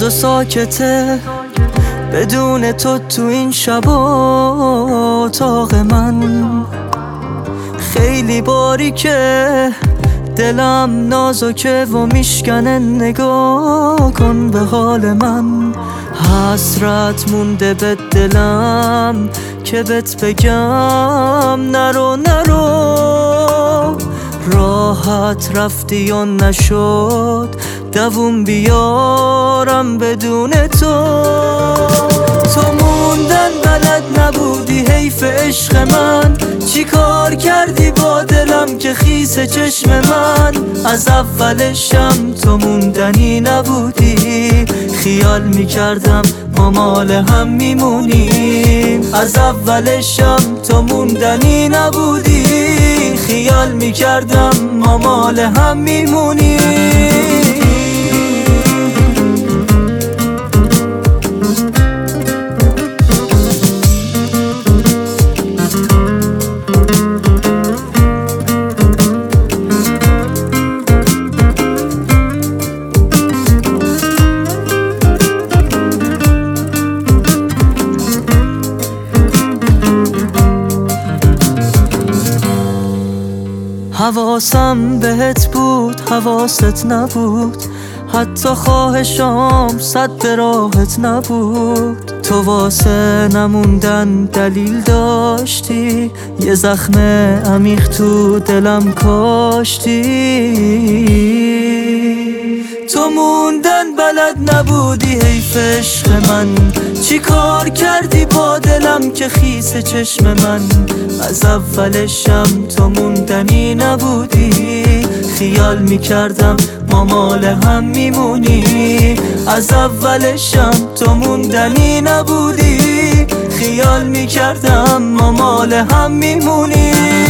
و ساکته بدون تو این شب و اتاق من. خیلی باریکه دلم نازکه و میشکنه، نگاه کن به حال من. حسرت مونده به دلم که بهت بگم نرو راحت رفتی یا نشد دووم بیارم بدون تو موندن بلد نبودی، حیف عشق من. چی کار کردی با دلم که خیس چشم من؟ از اولشم تو موندنی نبودی، خیال میکردم ما مال هم میمونیم. از اولشم تو موندنی نبودی، خیال میکردم ما مال هم میمونیم. حواسم بهت بود حواست نبود، حتی خواهشام صد راهت نبود. تو واسه نموندن دلیل داشتی، یه زخم عمیق تو دلم کاشتی. تو موندن بلد نبودی، حیف عشق من. چی کار کردی با دلم که خیس چشم من؟ از اولشم تو موندنی نبودی، خیال میکردم ما مال هم میمونی. از اولشم تو موندنی نبودی، خیال میکردم ما مال هم میمونی.